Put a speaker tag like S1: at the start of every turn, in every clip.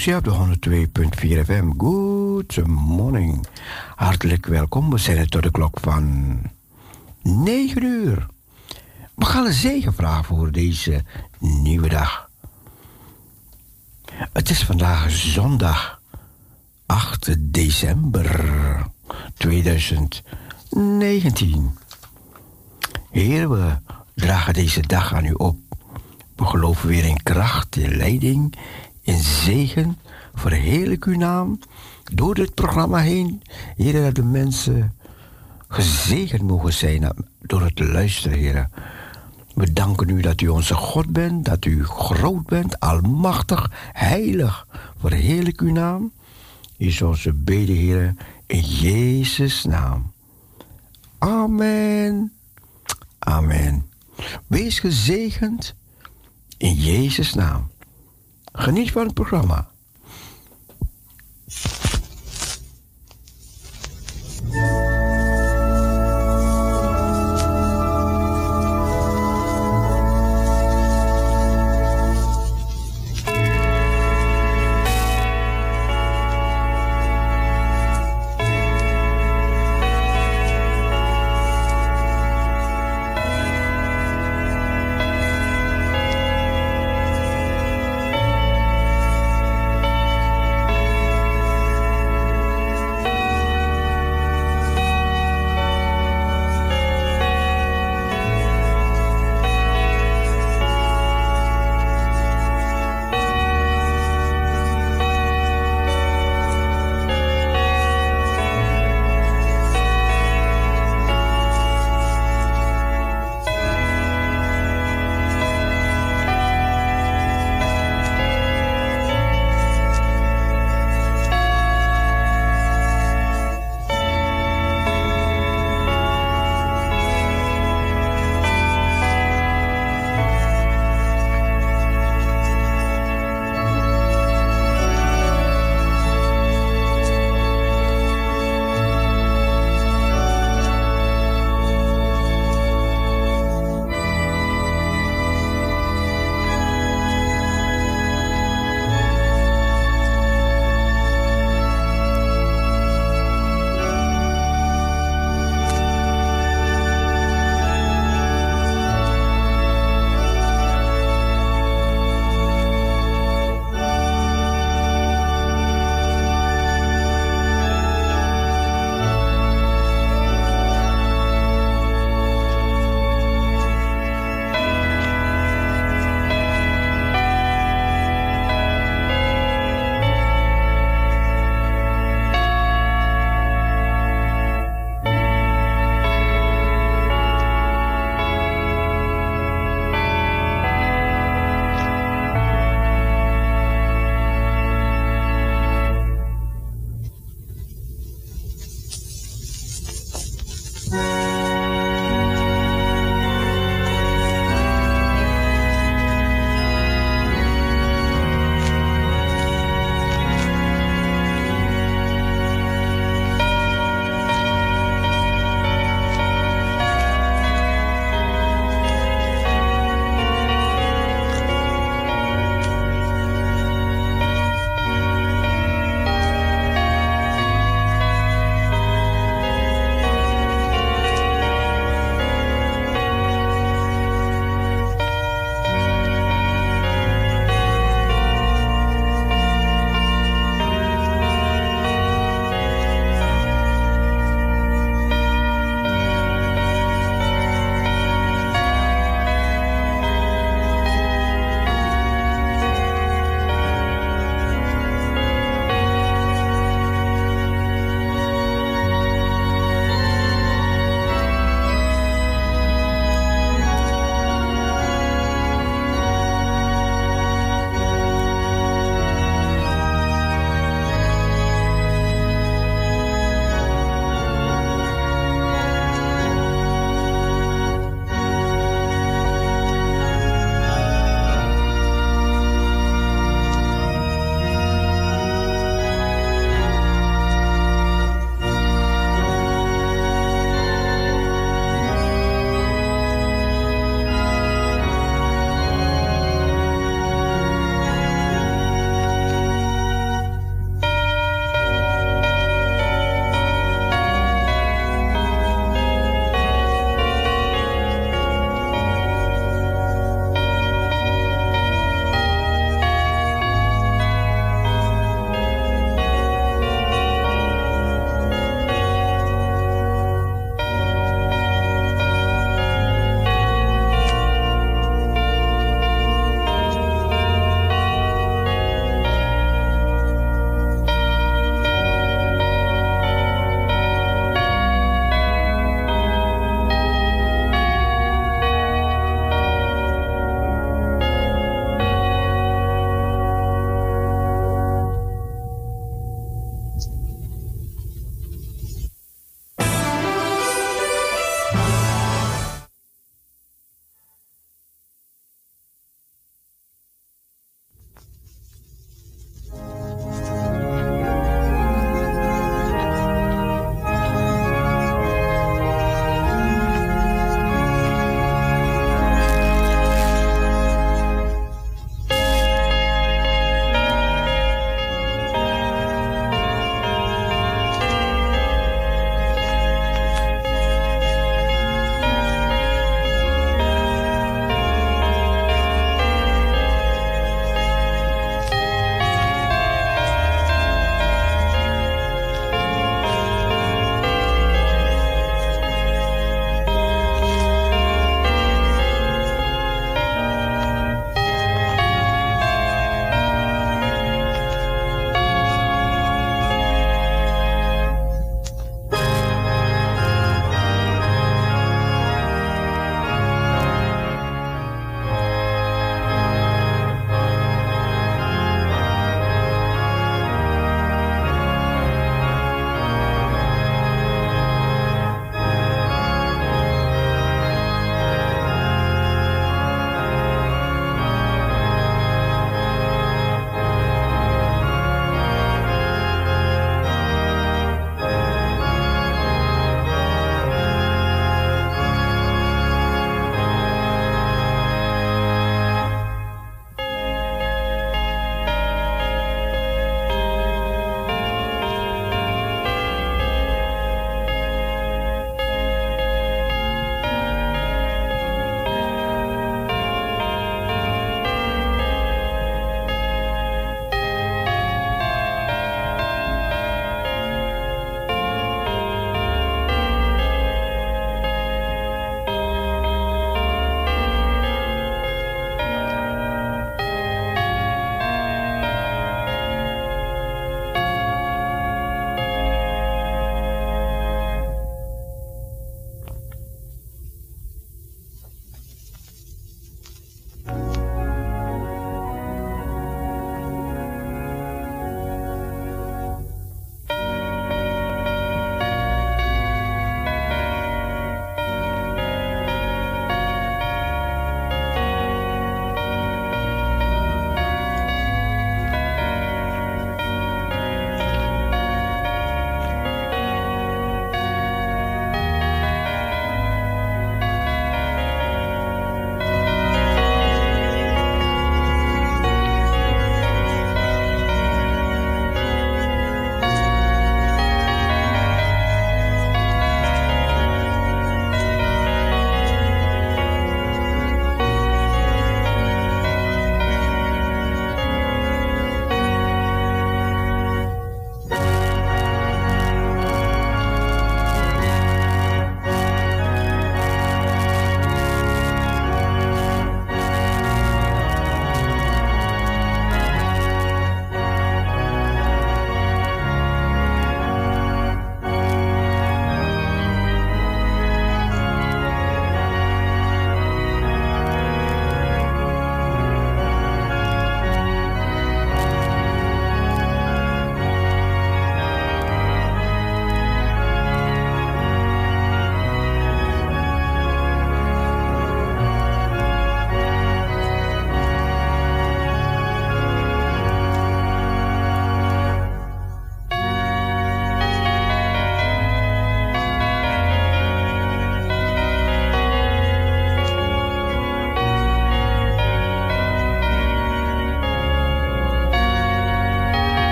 S1: Parousia op de 102.4 FM. Good morning. Hartelijk welkom. We zijn tot de klok van 9 uur. We gaan een zegen vragen voor deze nieuwe dag. Het is vandaag zondag 8 december 2019. Heer, we dragen deze dag aan u op. We geloven weer in kracht, in leiding, in zegen. Verheerlijk uw naam door dit programma heen. Heer, dat de mensen gezegend mogen zijn door het luisteren, Heer. We danken u dat u onze God bent, dat u groot bent, almachtig, heilig. Verheerlijk uw naam. Is onze bede, Heer, in Jezus' naam. Amen. Amen. Wees gezegend in Jezus' naam. Geniet van het programma.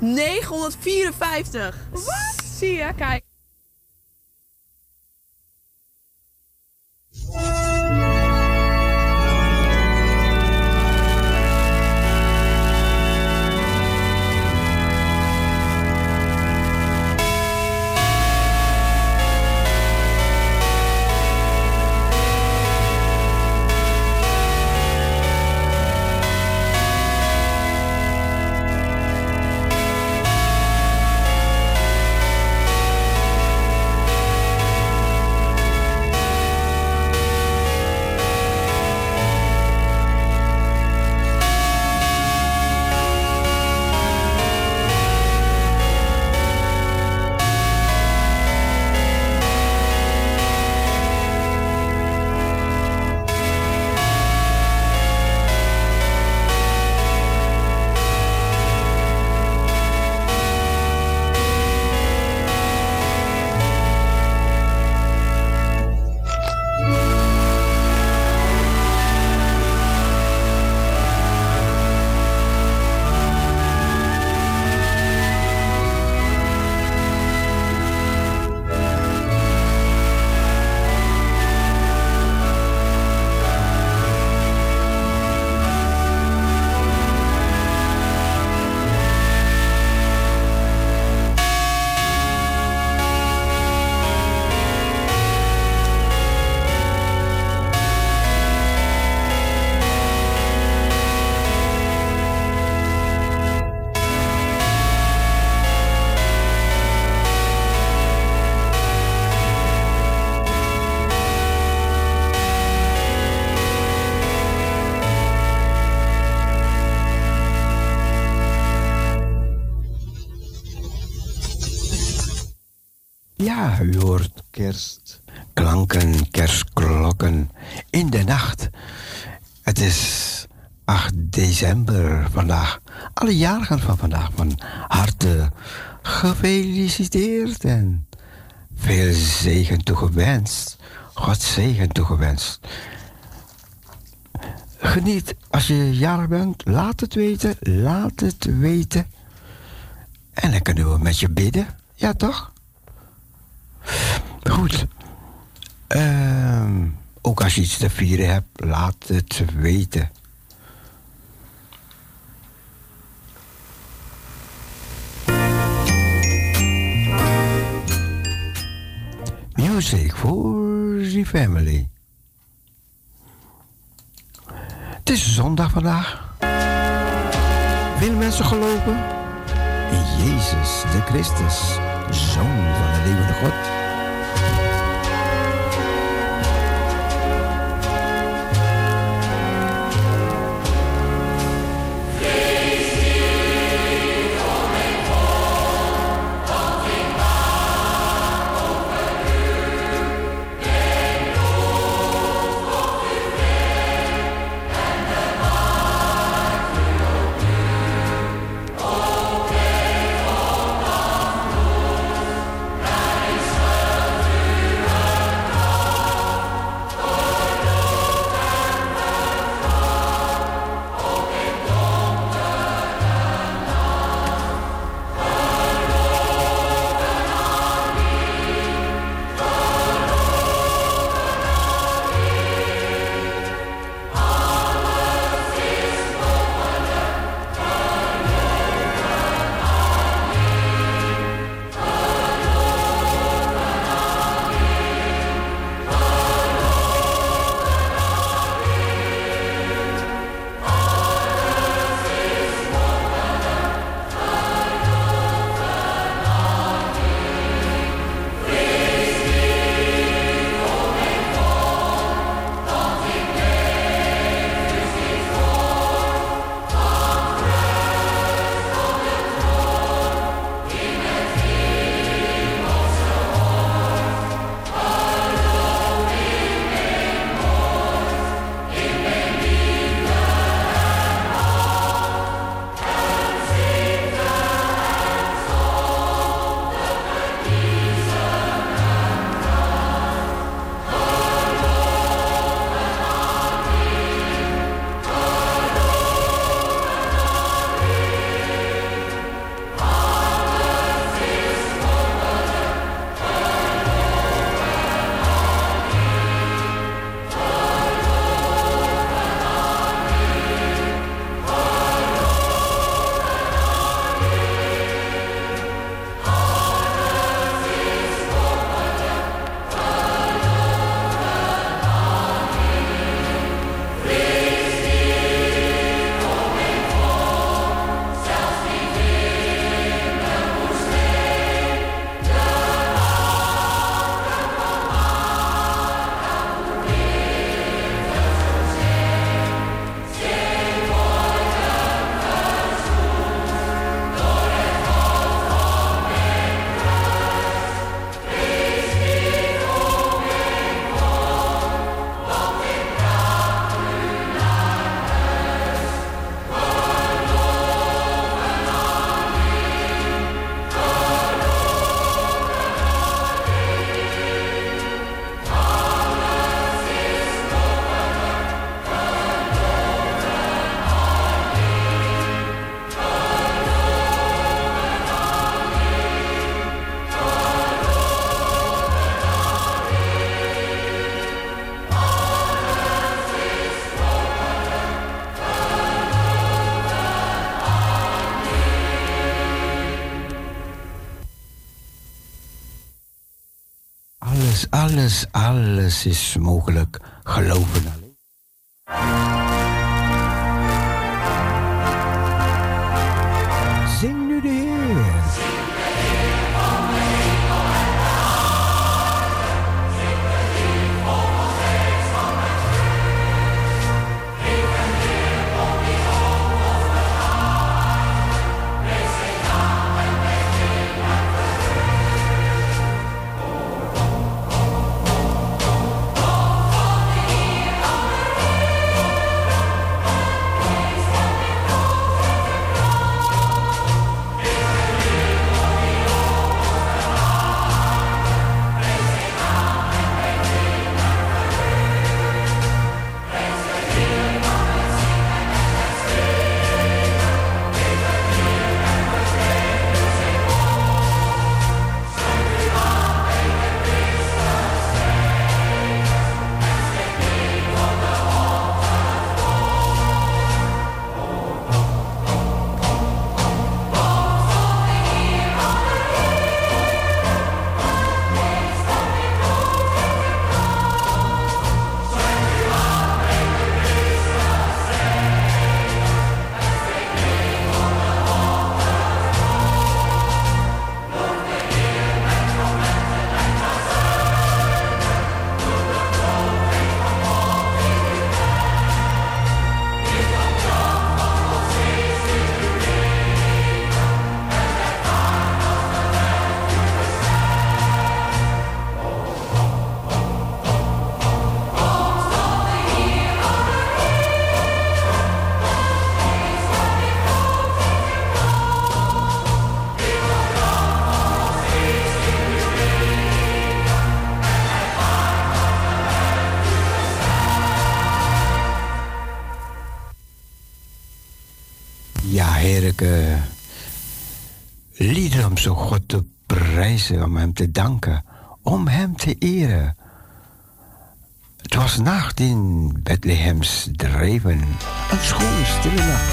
S2: 954.
S3: Wat? Zie je, kijk.
S1: Ja, u hoort kerstklanken, kerstklokken in de nacht. Het is 8 december vandaag. Alle jarigen van vandaag van harte gefeliciteerd en veel zegen toegewenst. God zegen toegewenst. Geniet als je jarig bent. Laat het weten. Laat het weten. En dan kunnen we met je bidden. Ja, toch? Goed. Ook als je iets te vieren hebt, laat het weten. Music for the family. Het is zondag vandaag. Veel mensen geloven in Jezus de Christus, Zoon van de levende God.
S4: Israel.
S1: alles is mogelijk. Geloven alleen. Zing nu de Heer. Liederen om zo God te prijzen, om hem te danken, om hem te eren. Het was nacht in Bethlehems dreven, een schone stille nacht.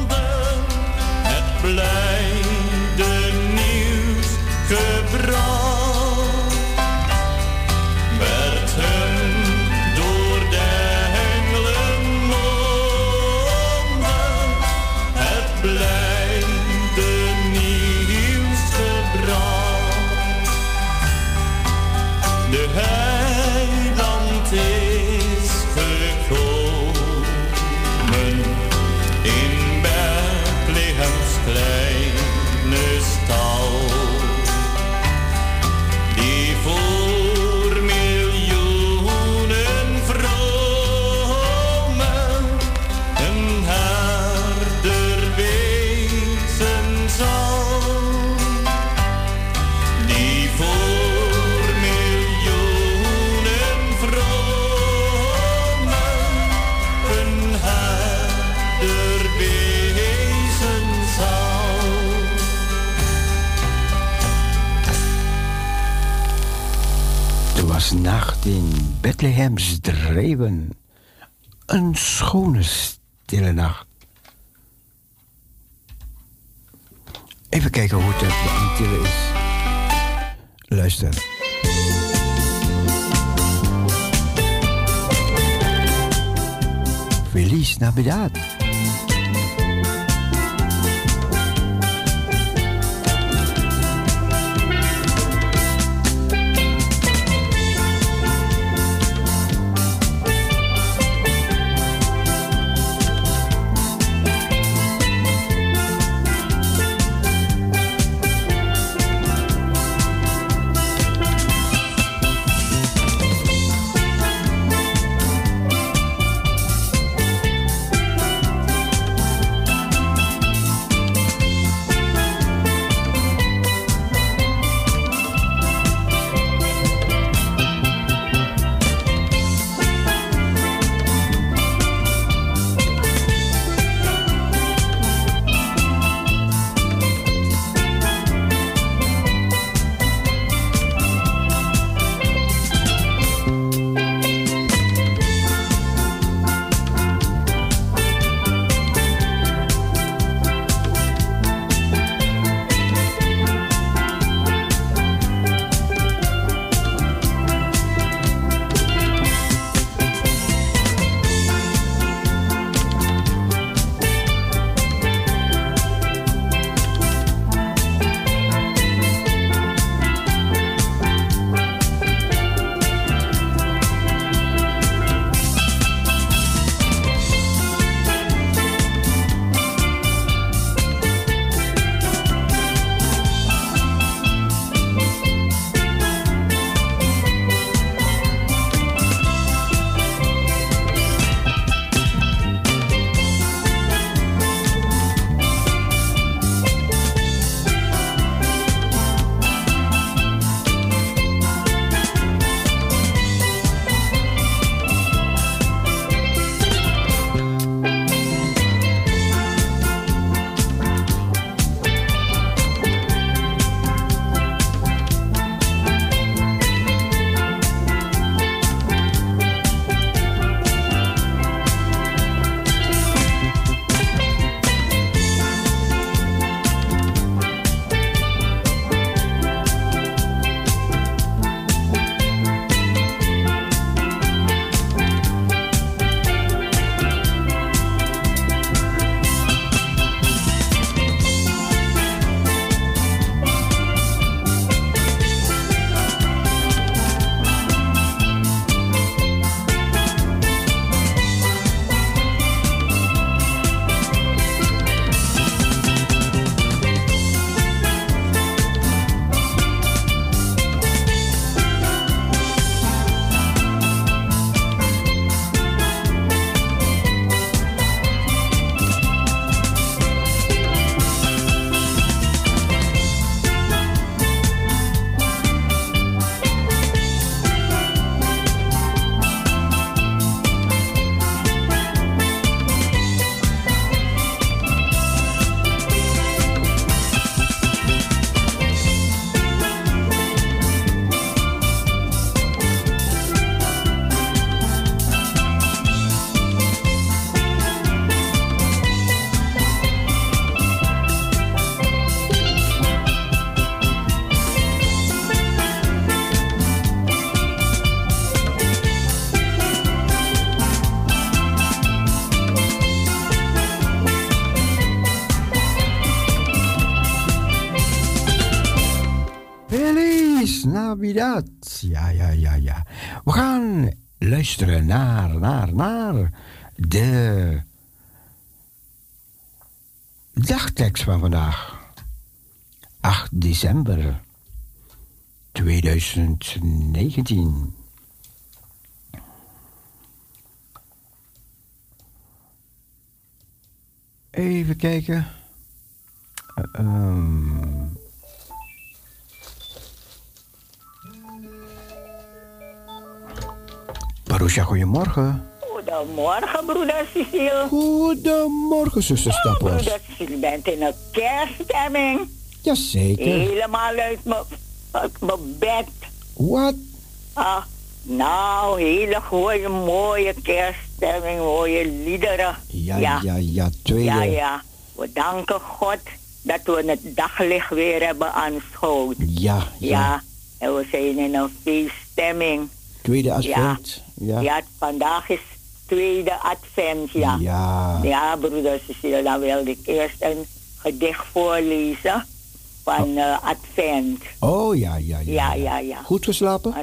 S2: Blijde nieuws gebracht.
S1: was nacht in Bethlehems dreven, een schone stille nacht. Even kijken hoe het op de Antillen is. Luister. Feliz Navidad. Navidad. Ja. We gaan luisteren naar de dagtekst van vandaag. 8 december 2019. Even kijken. Marusha, goedemorgen.
S2: Goedemorgen, broeder Cecile.
S1: Goedemorgen, zuster Stappers.
S2: Broeder Cecile, bent in een kerststemming.
S1: Jazeker.
S2: Helemaal uit mijn bed.
S1: Wat?
S2: Ah, nou, hele goede, mooie kerststemming, mooie liederen.
S1: Ja, tweede.
S2: Ja. We danken God dat we het daglicht weer hebben aanschouwd.
S1: Ja.
S2: En we zijn in een feeststemming.
S1: Tweede advent.
S2: Ja, vandaag is tweede advent, ja. Ja, broeder Cecile, dan wilde ik eerst een gedicht voorlezen van advent.
S1: Oh, ja. Goed geslapen?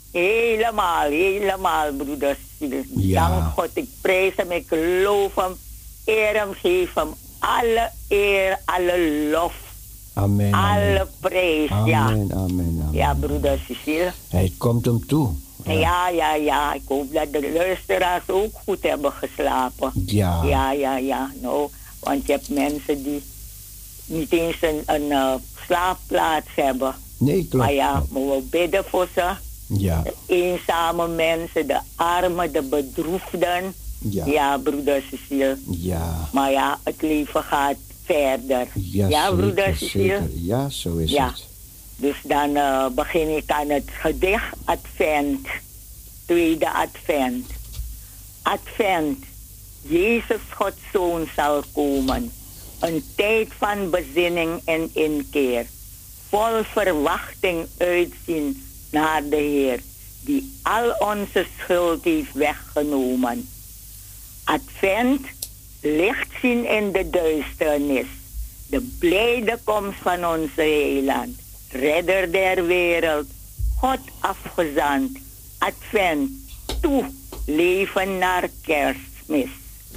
S2: Helemaal, broeder Cecile.
S1: Ja.
S2: Dank God, ik prijs hem, ik loof hem, eer hem, geef hem alle eer, alle lof.
S1: Amen.
S2: Alle prijs,
S1: Amen.
S2: Ja, broeder Cecile.
S1: Hij komt hem toe.
S2: Ja. Ik hoop dat de luisteraars ook goed hebben geslapen.
S1: Ja.
S2: Ja. Nou, want je hebt mensen die niet eens een slaapplaats hebben.
S1: Nee, klopt.
S2: Maar ja, we bidden voor ze.
S1: Ja.
S2: De eenzame mensen, de armen, de bedroefden. Ja, broeder Cecile.
S1: Ja.
S2: Maar ja, het leven gaat verder. Ja, broeder Cecile.
S1: Zeker. Ja, zo is het.
S2: Dus dan begin ik aan het gedicht Advent. Tweede Advent. Advent. Jezus Gods Zoon zal komen. Een tijd van bezinning en inkeer. Vol verwachting uitzien naar de Heer, die al onze schuld heeft weggenomen. Advent, licht zien in de duisternis. De blijde komst van onze heiland. Redder der wereld, God afgezand. Advent, toe, leven naar kerstmis.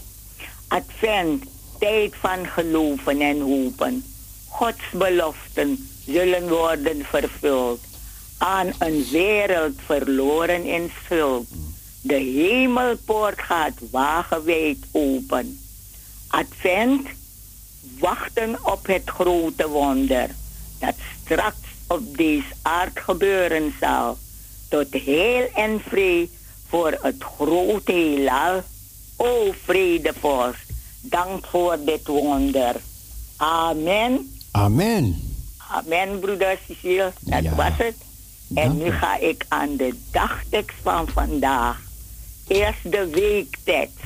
S2: Advent, tijd van geloven en hopen. Gods beloften zullen worden vervuld. Aan een wereld verloren in schuld. De hemelpoort gaat wagenwijd open. Advent, wachten op het grote wonder. Dat straks op deze aard gebeuren zal. Tot heil en vrede voor het grote heelal. O vredevorst, dank voor dit wonder. Amen.
S1: Amen.
S2: Amen, broeder Cecile. Dat was het. En nu ga ik aan de dagtekst van vandaag. Eerst de weektekst.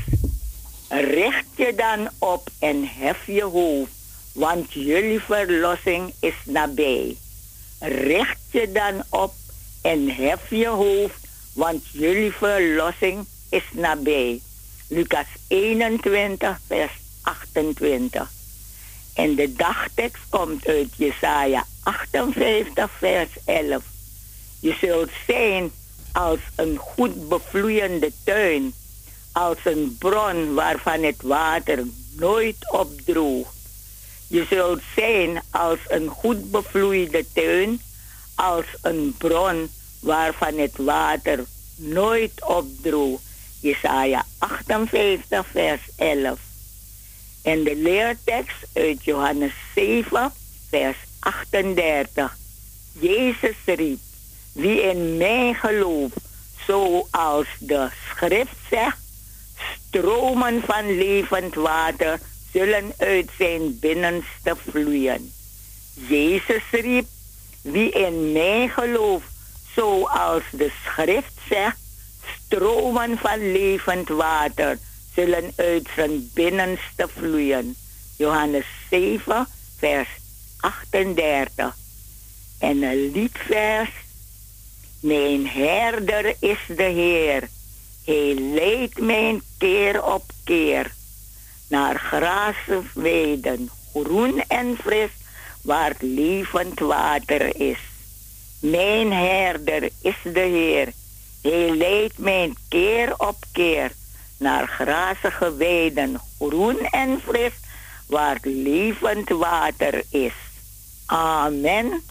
S2: Richt je dan op en hef je hoofd, want jullie verlossing is nabij. Richt je dan op en hef je hoofd, want jullie verlossing is nabij. Lucas 21, vers 28. En de dagtekst komt uit Jesaja 58, vers 11. Je zult zijn als een goed bevloeiende tuin, als een bron waarvan het water nooit opdroogt. Je zult zijn als een goed bevloeide tuin, als een bron waarvan het water nooit opdroogt. Jesaja 58, vers 11. En de leertekst uit Johannes 7, vers 38. Jezus riep, wie in mij gelooft, zoals de schrift zegt, stromen van levend water zullen uit zijn binnenste vloeien. Jezus riep, wie in mij gelooft, zoals de schrift zegt, stromen van levend water zullen uit zijn binnenste vloeien. Johannes 7, vers 38. En een liedvers. Mijn herder is de Heer. Hij leidt mij keer op keer naar grazenweiden, groen en fris, waar levend water is. Mijn herder is de Heer. Hij leidt mij keer op keer naar grazige weiden, groen en fris, waar levend water is. Amen.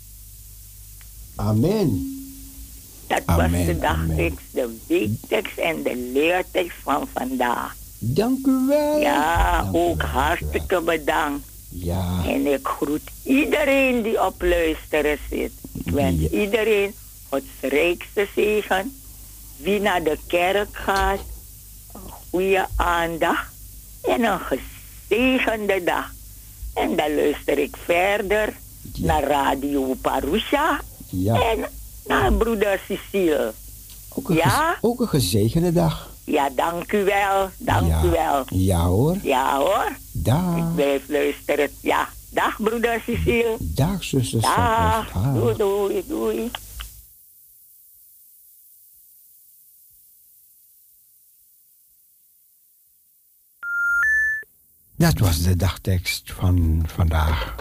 S1: Amen.
S2: Dat was de dagtekst, de weektekst en de leertekst van vandaag.
S1: Dank u wel.
S2: Ja,
S1: Dank
S2: ook
S1: u wel.
S2: hartstikke bedankt.
S1: Ja.
S2: En ik groet iedereen die op luisteren zit. Ik wens iedereen Gods rijkste zegen. Wie naar de kerk gaat, een goede aandacht en een gezegende dag. En dan luister ik verder naar Radio Parusha.
S1: Ja.
S2: En naar broeder Cecile.
S1: Ook een gezegende dag.
S2: Ja, dank u wel. Dank u wel.
S1: Ja hoor.
S2: Ja hoor.
S1: Dag.
S2: Ik blijf luisteren. Ja. Dag broeder Cecile.
S1: Dag zuster.
S2: Dag. Doei, doei, doei.
S1: Dat was de dagtekst van vandaag.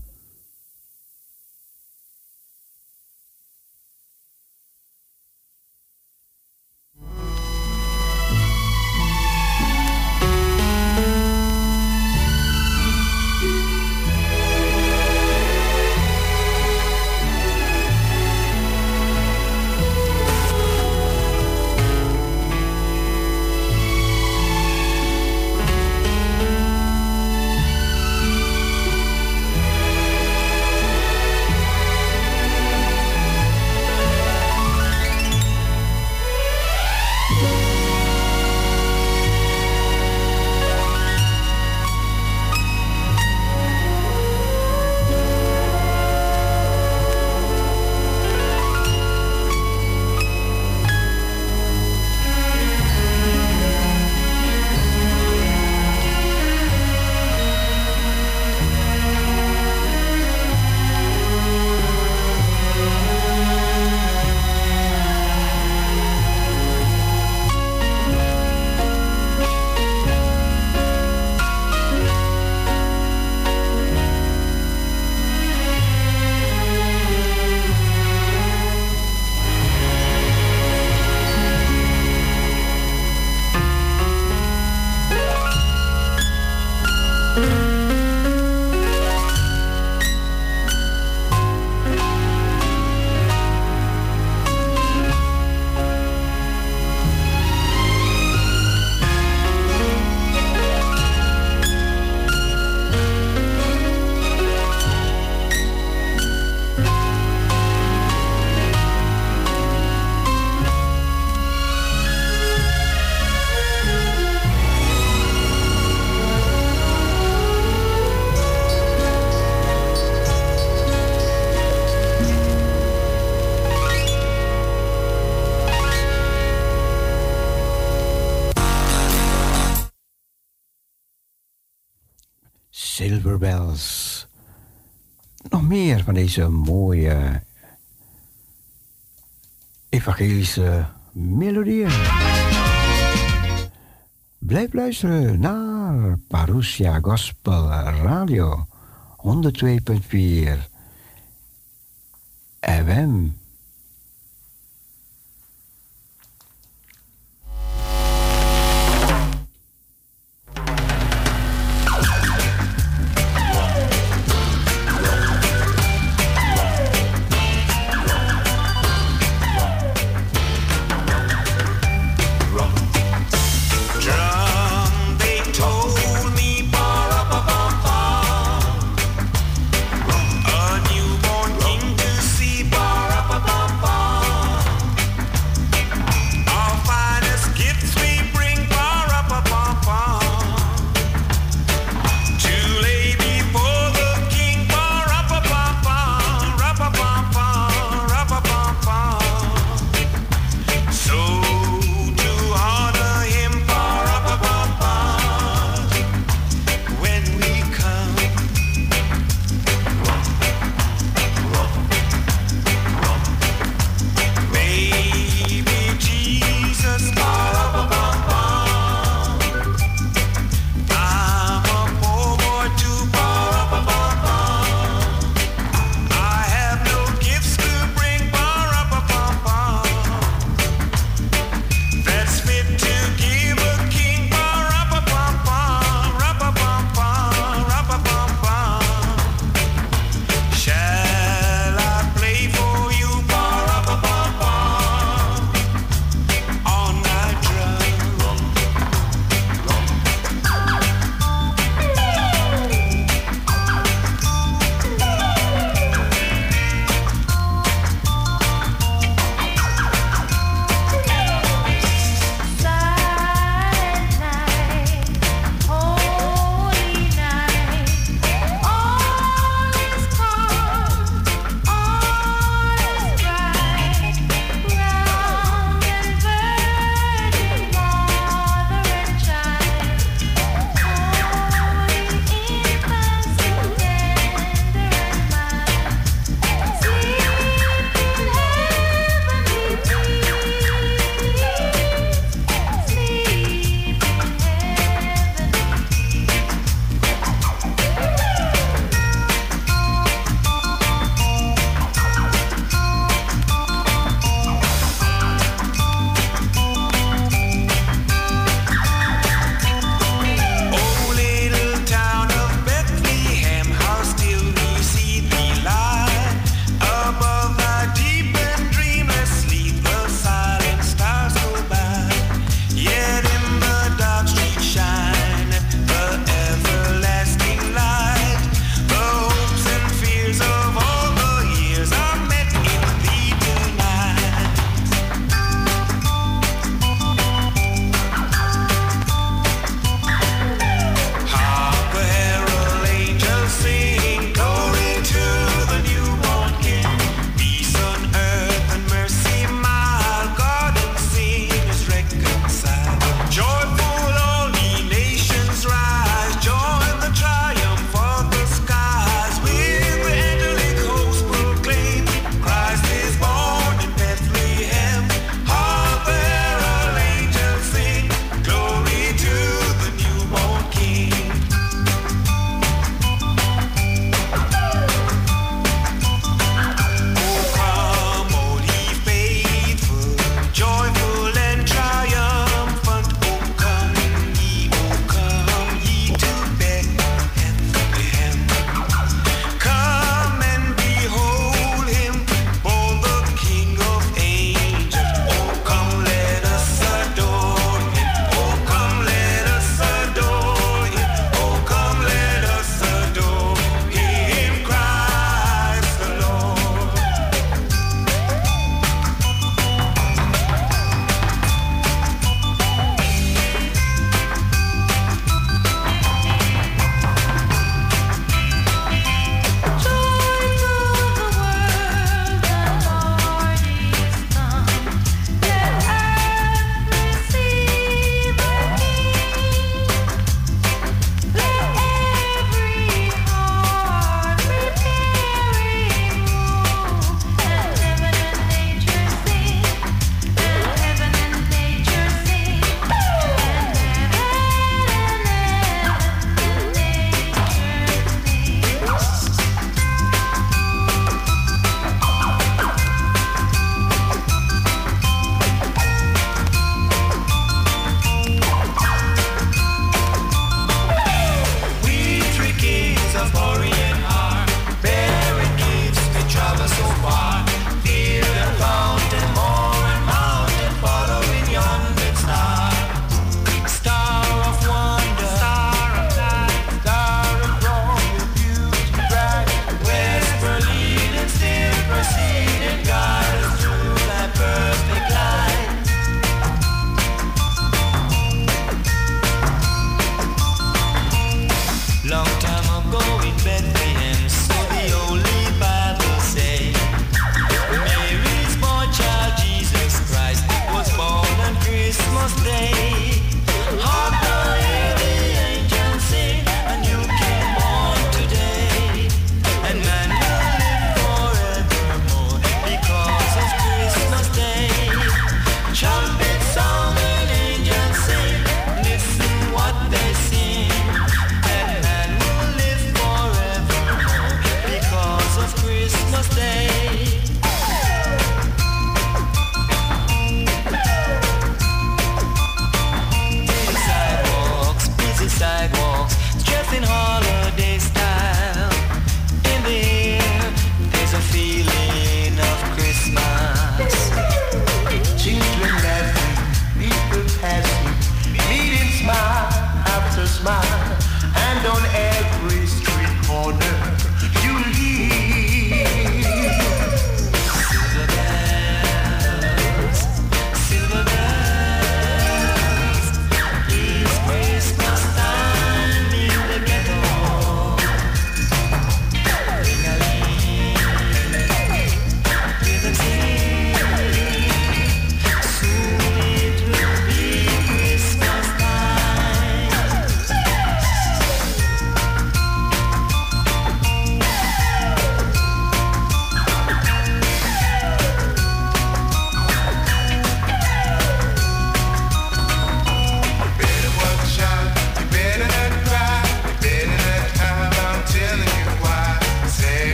S1: Silver Bells. Nog meer van deze mooie evangelische melodieën. Blijf luisteren naar Parousia Gospel Radio 102.4 FM.
S3: A newborn king to see,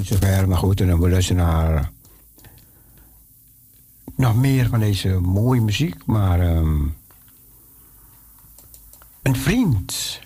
S1: zover. Maar goed, en dan we luisteren naar nog meer van deze mooie muziek. Maar een vriend.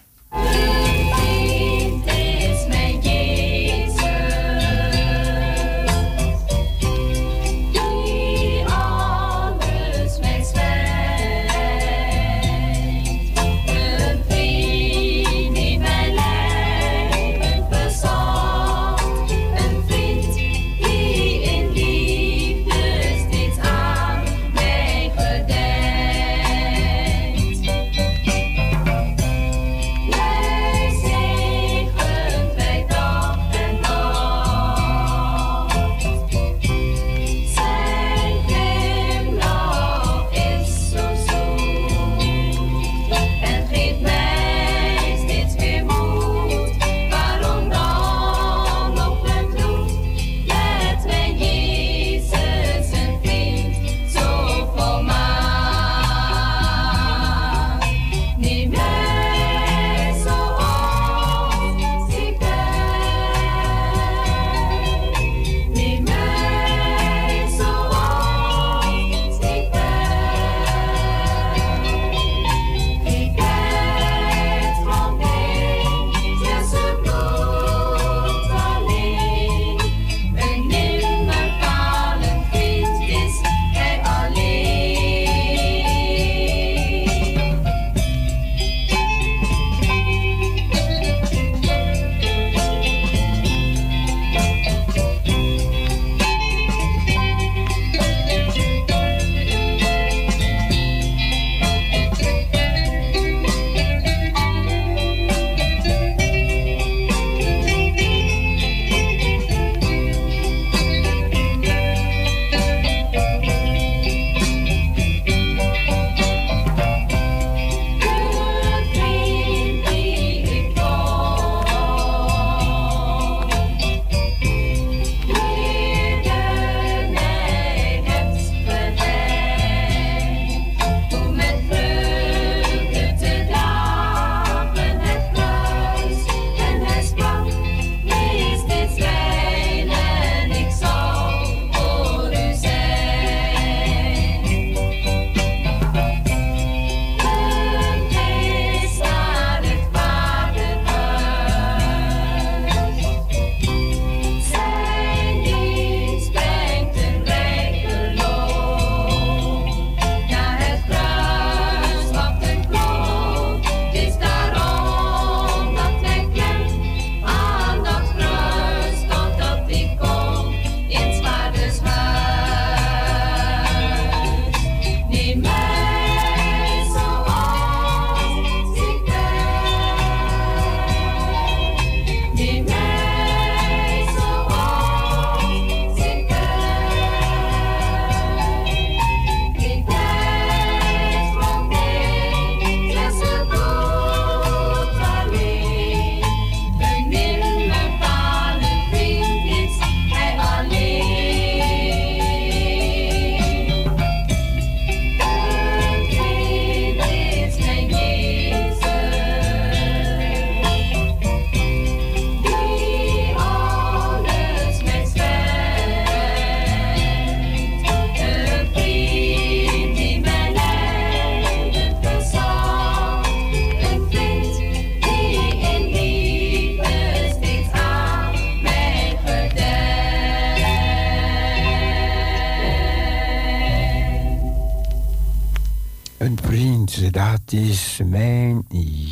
S1: Dat is mijn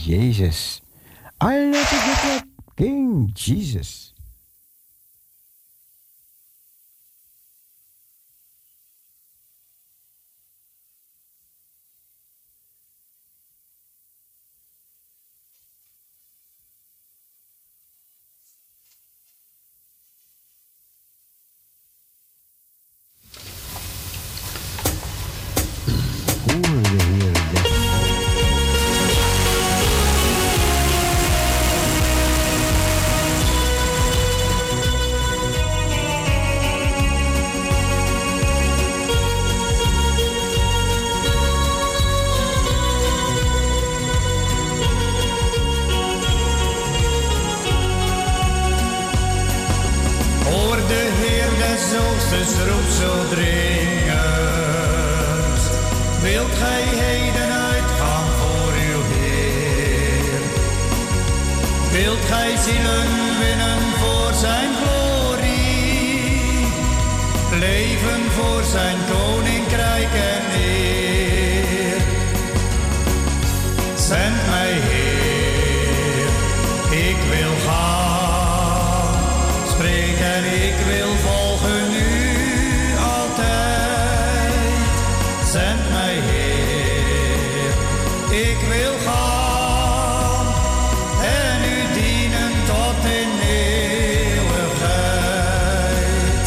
S1: Jezus. I love you, King Jesus.
S3: Oosters roept zo dringend. Wilt gij heden uitgaan voor uw Heer? Wilt gij zielen winnen voor zijn glorie? Leven voor zijn koninkrijk en eer. Zend mij, Heer, ik wil gaan. Spreek en ik wil volgen u altijd. Zend mij, Heer, ik wil gaan en u dienen tot in eeuwigheid.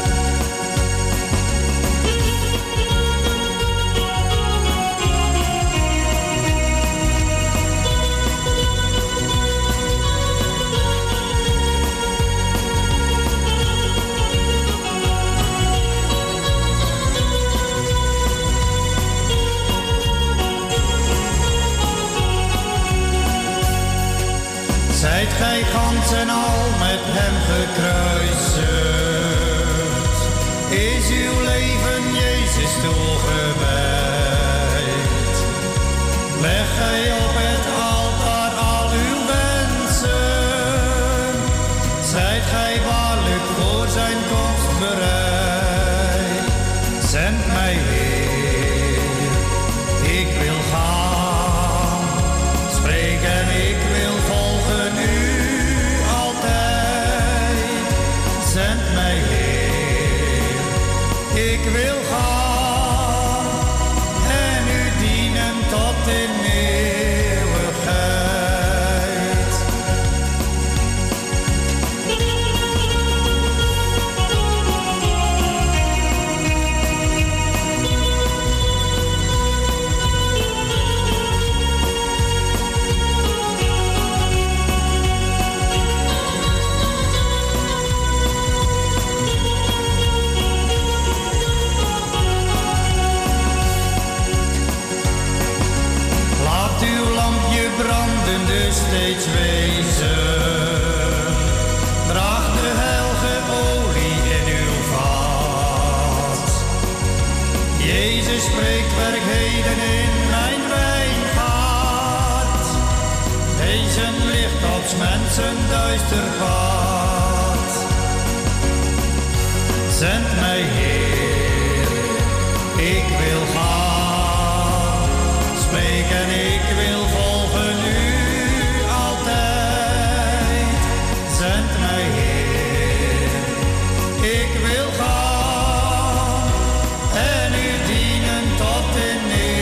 S3: Zijt gij gans en al met hem gekruisigd? Is uw leven Jezus toegewijd? Leg gij op het altaar al uw wensen? Zijt gij waarlijk voor zijn komst bereid? Zend mij, Heer, ik wil gaan. Spreek en ik wil volgen u altijd. Zend mij, Heer, ik wil gaan en u dienen tot in eeuwigheid. Laat uw lampje brandende steeds wezen. Draag de heilige olie in uw vaat. Jezus spreekt, werk heden in mijn wijngaard. Wees een licht op 's mensen duister pad. Zend mij, Heer, ik wil gaan. Spreek en ik wil volgen u altijd. Zend mij, Heer, ik wil gaan en u dienen tot in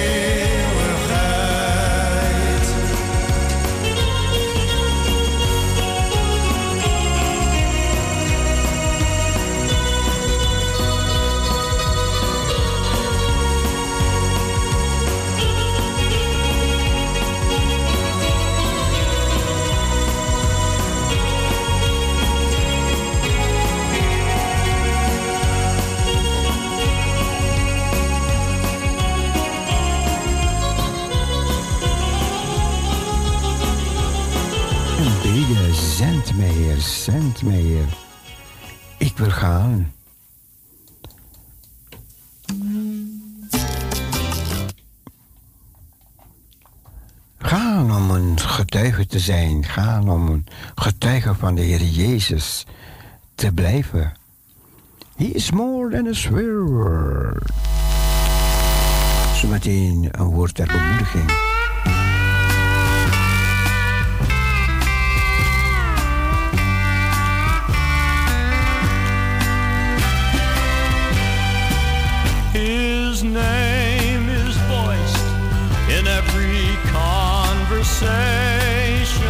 S3: eeuwigheid.
S1: En bidden, zend mij, Heer, zend mij, Heer. Ik wil gaan. Gaan om een getuige te zijn. Gaan om een getuige van de Heer Jezus te blijven. He is more than a swear word. Zometeen een woord ter bemoediging.
S4: His name is voiced in every conversation.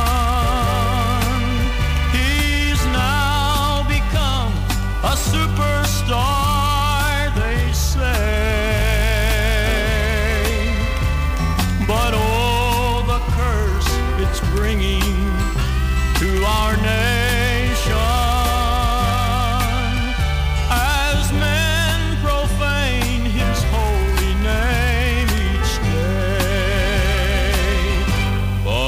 S4: He's now become a superstar, they say. But oh, the curse it's bringing to our nation. As men profane his holy name each day.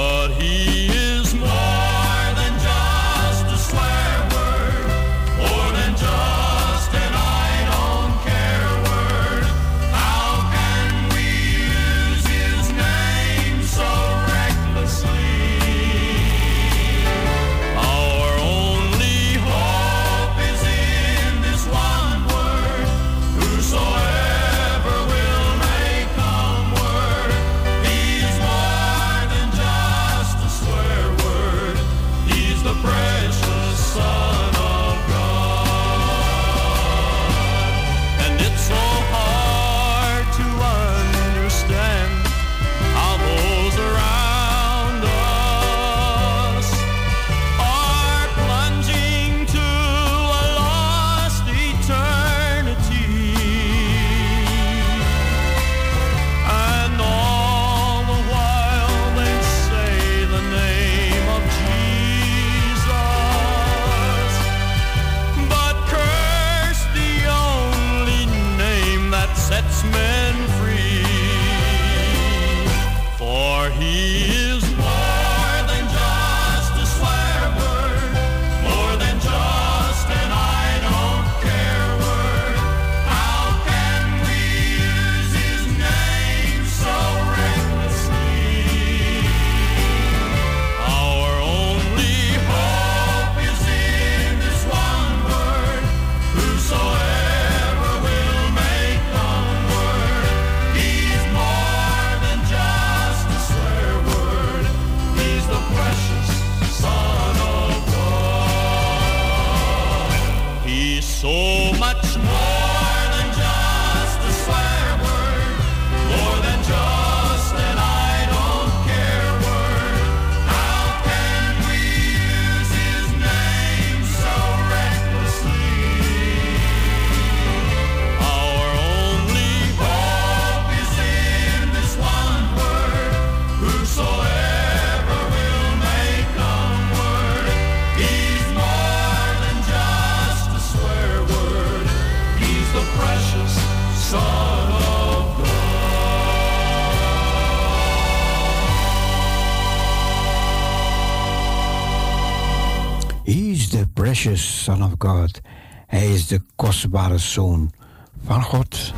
S1: He is the precious Son of God. Hij is de kostbare Zoon van God.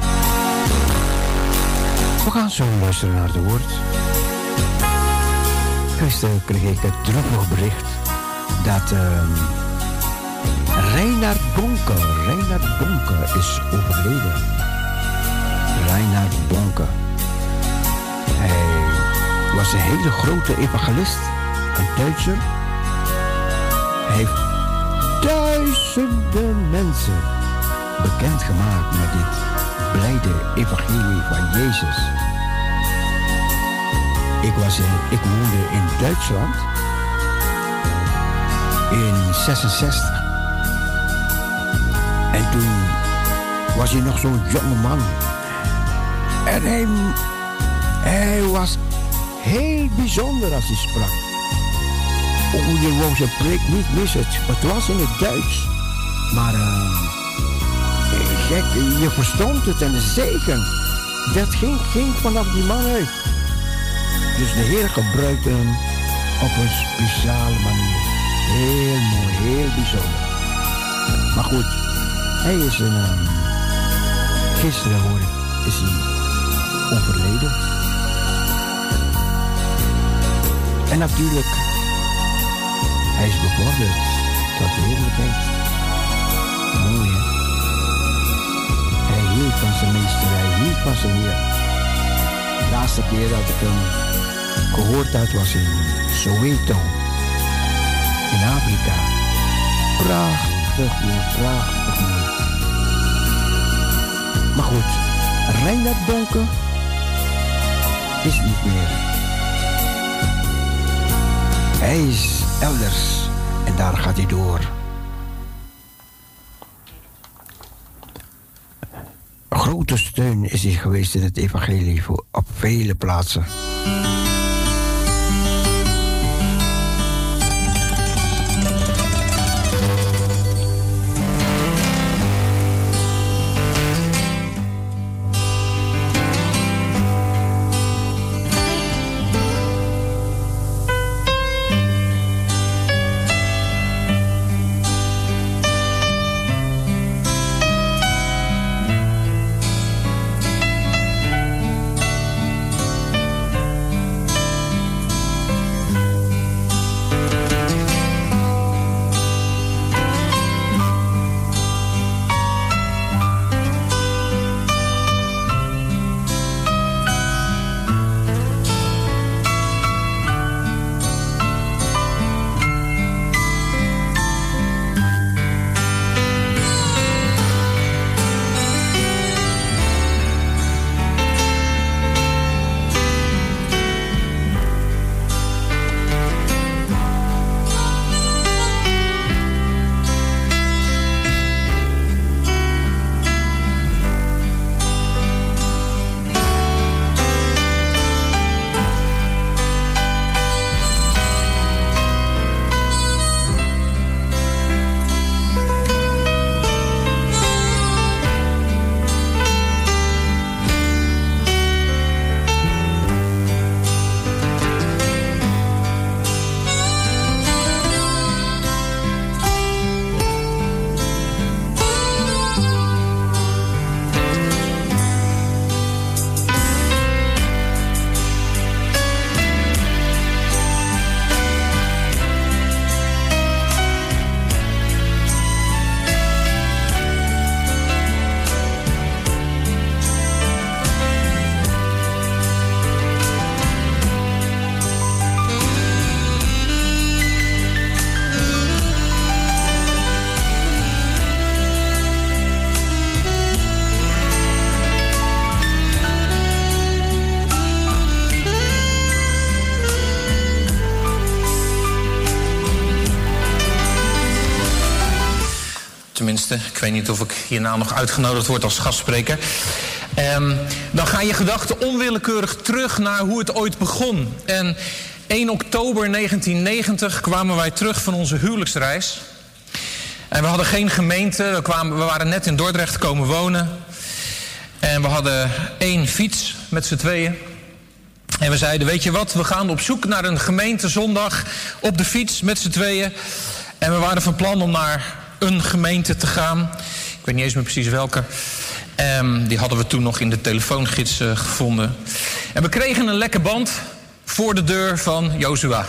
S1: We gaan zo luisteren naar het woord. Gisteren kreeg ik het droevig bericht dat Reinhard Bonke is overleden. Reinhard Bonke. Hij was een hele grote evangelist, een Duitser. Hij heeft duizenden mensen bekendgemaakt met dit blijde evangelie van Jezus. Ik woonde in Duitsland in 66. En toen was hij nog zo'n jonge man. En hij was heel bijzonder als hij sprak. Je wou zijn preek niet missen. Het was in het Duits. Maar gek, je verstond het en de zegen. Dat ging vanaf die man uit. Dus de Heer gebruikte hem op een speciale manier. Heel mooi, heel bijzonder. Maar goed, hij is gisteren hoor ik, is hij overleden. En natuurlijk, hij is bevorderd tot de heerlijkheid. Mooi hè? Hij hield van zijn meester, hij hield van zijn Heer. De laatste keer dat ik hem gehoord had was in Soweto, in Afrika. Prachtig mooi, prachtig mooi. Maar goed, Reinhard Bonke is niet meer. Hij is elders en daar gaat hij door. Een grote steun is hij geweest in het evangelie op vele plaatsen.
S5: Tenminste, ik weet niet of ik hierna nog uitgenodigd word als gastspreker. Dan gaan je gedachten onwillekeurig terug naar hoe het ooit begon. En 1 oktober 1990 kwamen wij terug van onze huwelijksreis. En we hadden geen gemeente. We waren net in Dordrecht komen wonen. En we hadden 1 fiets met z'n tweeën. En we zeiden, weet je wat, we gaan op zoek naar een gemeente zondag op de fiets met z'n tweeën. En we waren van plan om naar een gemeente te gaan. Ik weet niet eens meer precies welke. Die hadden we toen nog in de telefoongids gevonden. En we kregen een lekke band voor de deur van Jozua.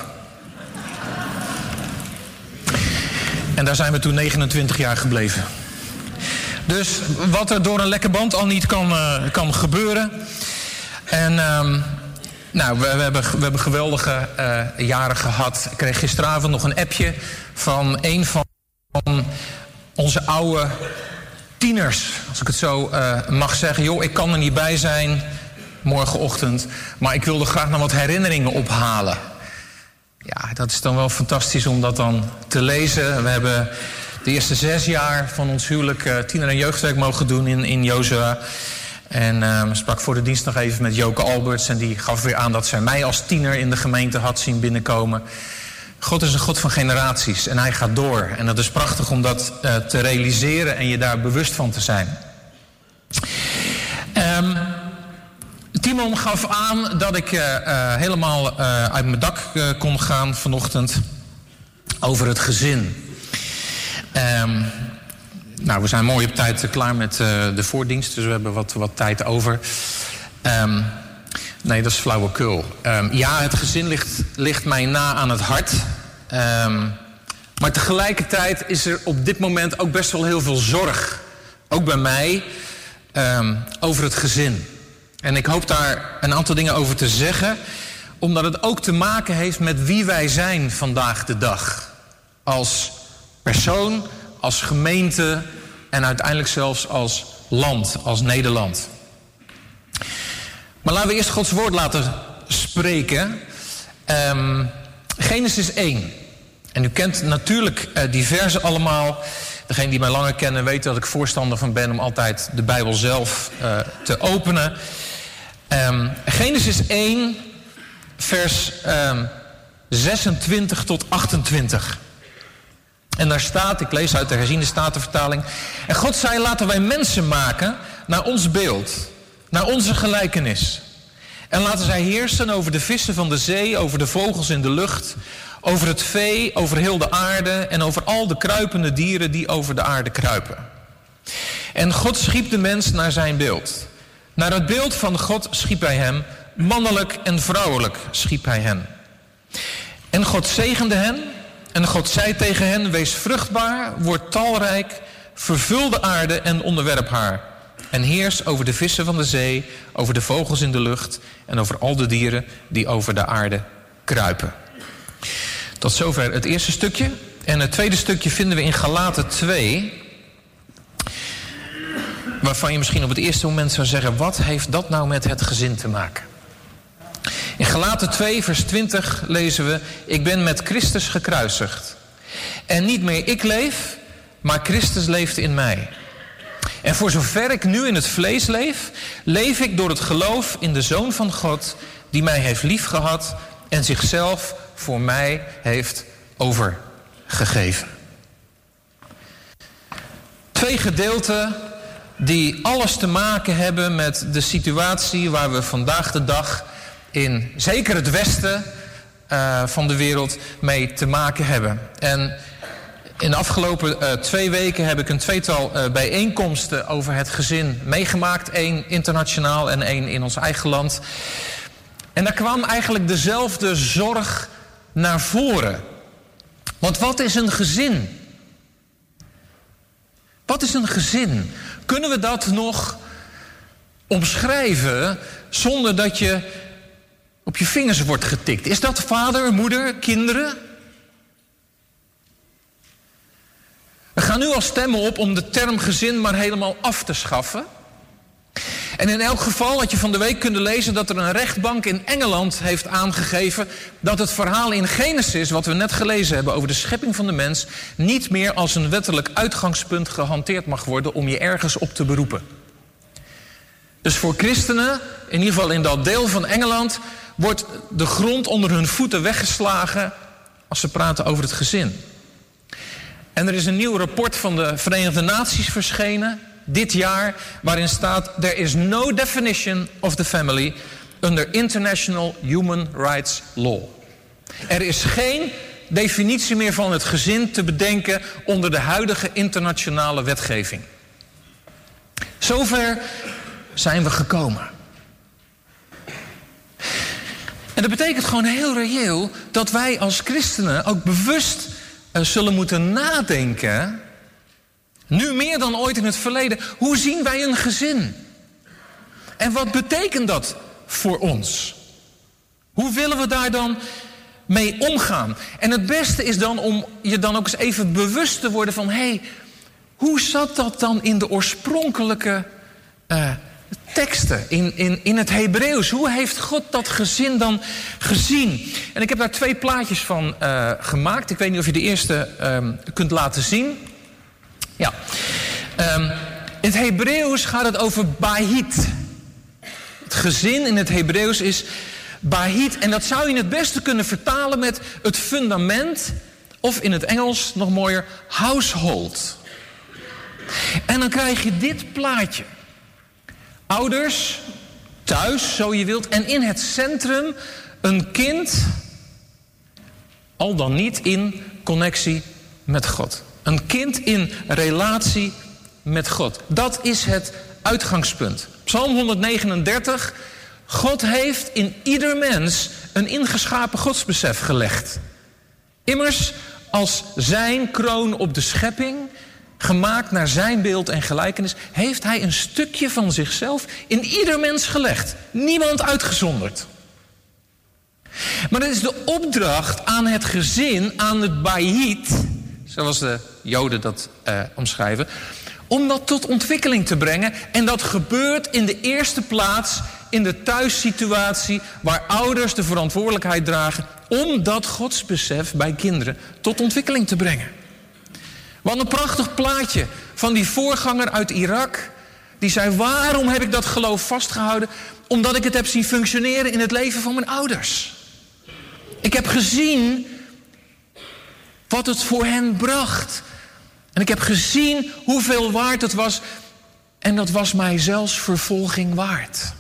S5: En daar zijn we toen 29 jaar gebleven. Dus wat er door een lekke band al niet kan gebeuren. En we hebben geweldige jaren gehad. Ik kreeg gisteravond nog een appje van een van onze oude tieners. Als ik het zo mag zeggen. Joh, ik kan er niet bij zijn morgenochtend. Maar ik wilde graag nog wat herinneringen ophalen. Ja, dat is dan wel fantastisch om dat dan te lezen. We hebben de eerste 6 jaar van ons huwelijk tiener- en jeugdwerk mogen doen in Jozua. En sprak voor de dienst nog even met Joke Alberts. En die gaf weer aan dat zij mij als tiener in de gemeente had zien binnenkomen. God is een God van generaties en hij gaat door. En dat is prachtig om dat te realiseren en je daar bewust van te zijn. Timon gaf aan dat ik helemaal uit mijn dak kon gaan vanochtend over het gezin. We zijn mooi op tijd klaar met de voordienst, dus we hebben wat tijd over. Nee, dat is flauwekul. Het gezin ligt mij na aan het hart. Maar tegelijkertijd is er op dit moment ook best wel heel veel zorg. Ook bij mij. Over het gezin. En ik hoop daar een aantal dingen over te zeggen. Omdat het ook te maken heeft met wie wij zijn vandaag de dag. Als persoon, als gemeente en uiteindelijk zelfs als land, als Nederland. Maar laten we eerst Gods woord laten spreken. Genesis 1. En u kent natuurlijk die verzen allemaal. Degenen die mij langer kennen weten dat ik voorstander van ben om altijd de Bijbel zelf te openen. Genesis 1, vers 26 tot 28. En daar staat, ik lees uit de herziene statenvertaling. En God zei, laten wij mensen maken naar ons beeld, naar onze gelijkenis. En laten zij heersen over de vissen van de zee, over de vogels in de lucht, over het vee, over heel de aarde en over al de kruipende dieren die over de aarde kruipen. En God schiep de mens naar zijn beeld. Naar het beeld van God schiep hij hem, mannelijk en vrouwelijk schiep hij hen. En God zegende hen en God zei tegen hen, wees vruchtbaar, word talrijk, vervul de aarde en onderwerp haar. En heers over de vissen van de zee, over de vogels in de lucht en over al de dieren die over de aarde kruipen. Tot zover het eerste stukje. En het tweede stukje vinden we in Galaten 2. Waarvan je misschien op het eerste moment zou zeggen, wat heeft dat nou met het gezin te maken? In Galaten 2 vers 20 lezen we, ik ben met Christus gekruisigd. En niet meer ik leef, maar Christus leeft in mij. En voor zover ik nu in het vlees leef, leef ik door het geloof in de Zoon van God, die mij heeft liefgehad en zichzelf voor mij heeft overgegeven. 2 gedeelten die alles te maken hebben met de situatie waar we vandaag de dag in zeker het westen van de wereld mee te maken hebben. En in de afgelopen 2 weken heb ik een tweetal bijeenkomsten over het gezin meegemaakt. 1 internationaal en 1 in ons eigen land. En daar kwam eigenlijk dezelfde zorg naar voren. Want wat is een gezin? Wat is een gezin? Kunnen we dat nog omschrijven zonder dat je op je vingers wordt getikt? Is dat vader, moeder, kinderen? We gaan nu al stemmen op om de term gezin maar helemaal af te schaffen. En in elk geval had je van de week kunnen lezen dat er een rechtbank in Engeland heeft aangegeven dat het verhaal in Genesis, wat we net gelezen hebben over de schepping van de mens, niet meer als een wettelijk uitgangspunt gehanteerd mag worden om je ergens op te beroepen. Dus voor christenen, in ieder geval in dat deel van Engeland, wordt de grond onder hun voeten weggeslagen als ze praten over het gezin. En er is een nieuw rapport van de Verenigde Naties verschenen dit jaar, waarin staat, there is no definition of the family under international human rights law. Er is geen definitie meer van het gezin te bedenken onder de huidige internationale wetgeving. Zover zijn we gekomen. En dat betekent gewoon heel reëel dat wij als christenen ook bewust zullen moeten nadenken, nu meer dan ooit in het verleden, hoe zien wij een gezin? En wat betekent dat voor ons? Hoe willen we daar dan mee omgaan? En het beste is dan om je dan ook eens even bewust te worden van, hoe zat dat dan in de oorspronkelijke teksten, in het Hebreeuws? Hoe heeft God dat gezin dan gezien? En ik heb daar 2 plaatjes van gemaakt. Ik weet niet of je de eerste kunt laten zien. Ja. In het Hebreeuws gaat het over Bahit. Het gezin in het Hebreeuws is Bahit. En dat zou je het beste kunnen vertalen met het fundament, of in het Engels nog mooier, household. En dan krijg je dit plaatje. Ouders, thuis, zo je wilt. En in het centrum een kind, al dan niet in connectie met God. Een kind in relatie met God. Dat is het uitgangspunt. Psalm 139. God heeft in ieder mens een ingeschapen godsbesef gelegd. Immers als zijn kroon op de schepping, gemaakt naar zijn beeld en gelijkenis, heeft hij een stukje van zichzelf in ieder mens gelegd. Niemand uitgezonderd. Maar dat is de opdracht aan het gezin, aan het Bahit, zoals de Joden dat omschrijven, om dat tot ontwikkeling te brengen. En dat gebeurt in de eerste plaats in de thuissituatie, waar ouders de verantwoordelijkheid dragen om dat godsbesef bij kinderen tot ontwikkeling te brengen. Wat een prachtig plaatje van die voorganger uit Irak. Die zei, waarom heb ik dat geloof vastgehouden? Omdat ik het heb zien functioneren in het leven van mijn ouders. Ik heb gezien wat het voor hen bracht. En ik heb gezien hoeveel waard het was. En dat was mij zelfs vervolging waard.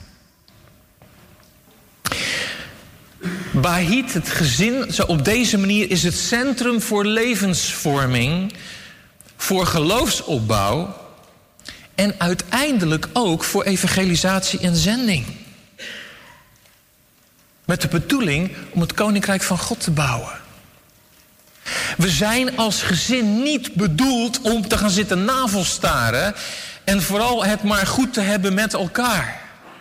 S5: Bahit, het gezin, zo op deze manier is het centrum voor levensvorming, voor geloofsopbouw en uiteindelijk ook voor evangelisatie en zending. Met de bedoeling om het koninkrijk van God te bouwen. We zijn als gezin niet bedoeld om te gaan zitten navelstaren en vooral het maar goed te hebben met elkaar.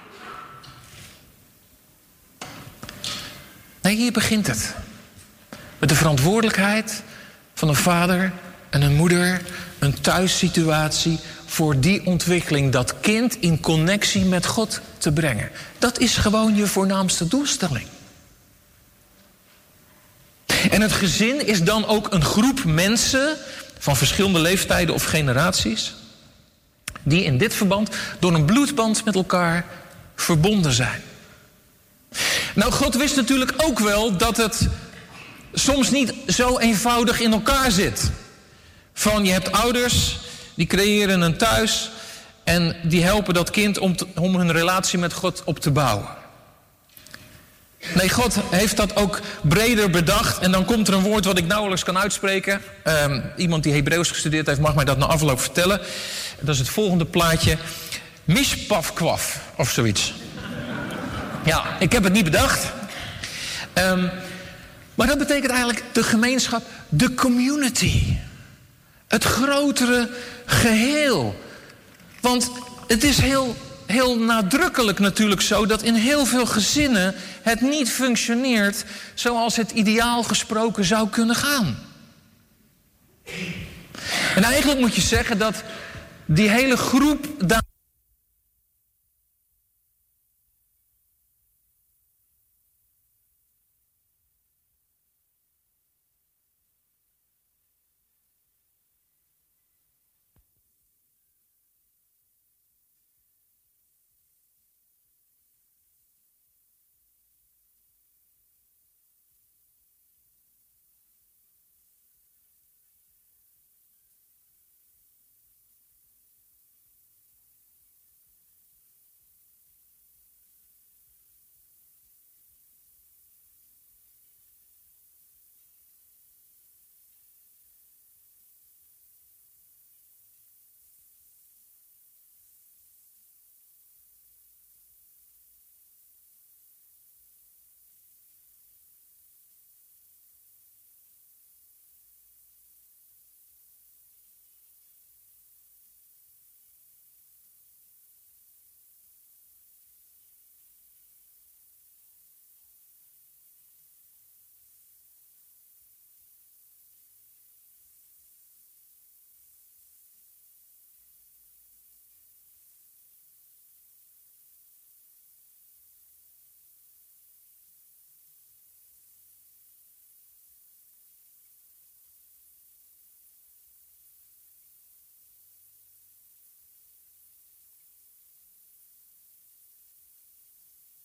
S5: Nee, hier begint het. Met de verantwoordelijkheid van een vader en een moeder, een thuissituatie voor die ontwikkeling, dat kind in connectie met God te brengen. Dat is gewoon je voornaamste doelstelling. En het gezin is dan ook een groep mensen van verschillende leeftijden of generaties, die in dit verband door een bloedband met elkaar verbonden zijn. Nou, God wist natuurlijk ook wel dat het soms niet zo eenvoudig in elkaar zit. Van je hebt ouders, die creëren een thuis en die helpen dat kind om hun relatie met God op te bouwen. Nee, God heeft dat ook breder bedacht. En dan komt er een woord wat ik nauwelijks kan uitspreken. Iemand die Hebreeuws gestudeerd heeft mag mij dat na afloop vertellen. Dat is het volgende plaatje. Mishpafkwaf of zoiets. Ja, ik heb het niet bedacht. Maar dat betekent eigenlijk de gemeenschap, de community. Het grotere geheel. Want het is heel nadrukkelijk natuurlijk zo dat in heel veel gezinnen het niet functioneert zoals het ideaal gesproken zou kunnen gaan. En eigenlijk moet je zeggen dat die hele groep